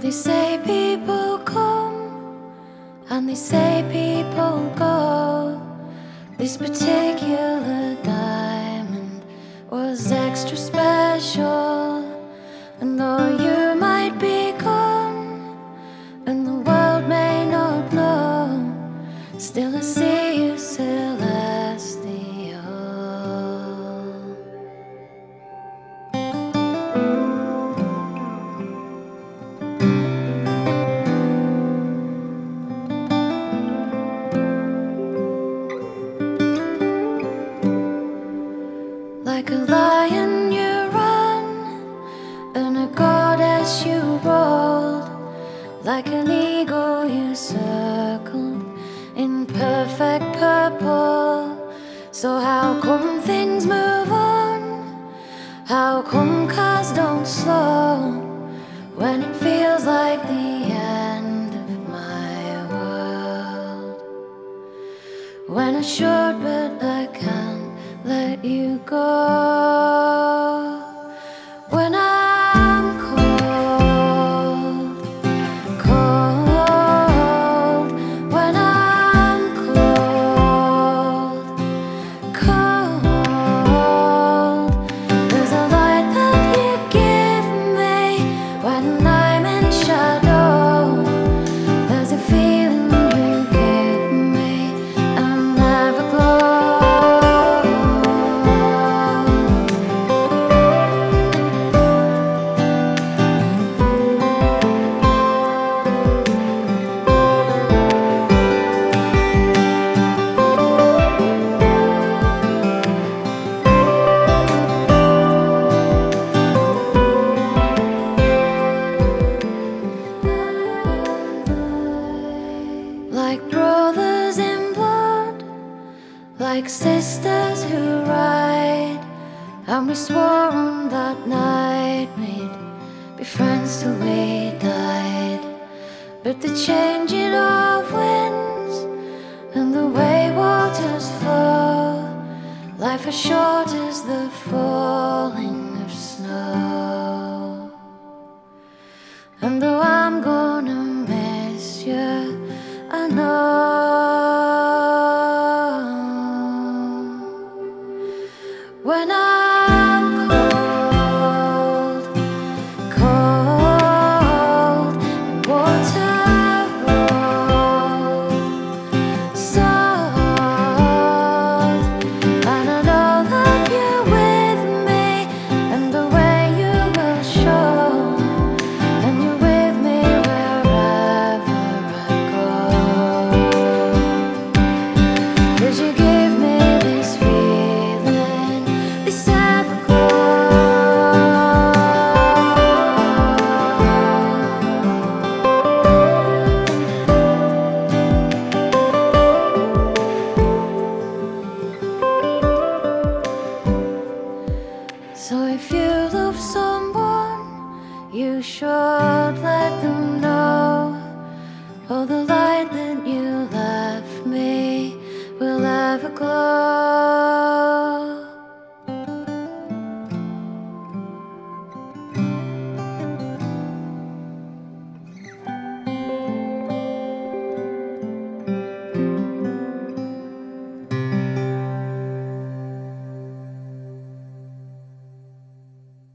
They say people come and they say people go. This particular diamond was extra special. And though you might be gone and the world may not know, still I see you celestial. Like a lion you run, and a goddess you rolled. Like an eagle you circled in perfect purple. So how come things move on? How come cars don't slow when it feels like the end of my world? When I should but I can't let you go. When I'm cold, cold. When I'm cold, cold. There's a light that you give me when I'm in shadow. There's a feeling you give me and never glow. Like brothers in blood, like sisters who ride. And we swore on that night we'd be friends till we died. But the changing of winds and the way waters flow, life as short as the falling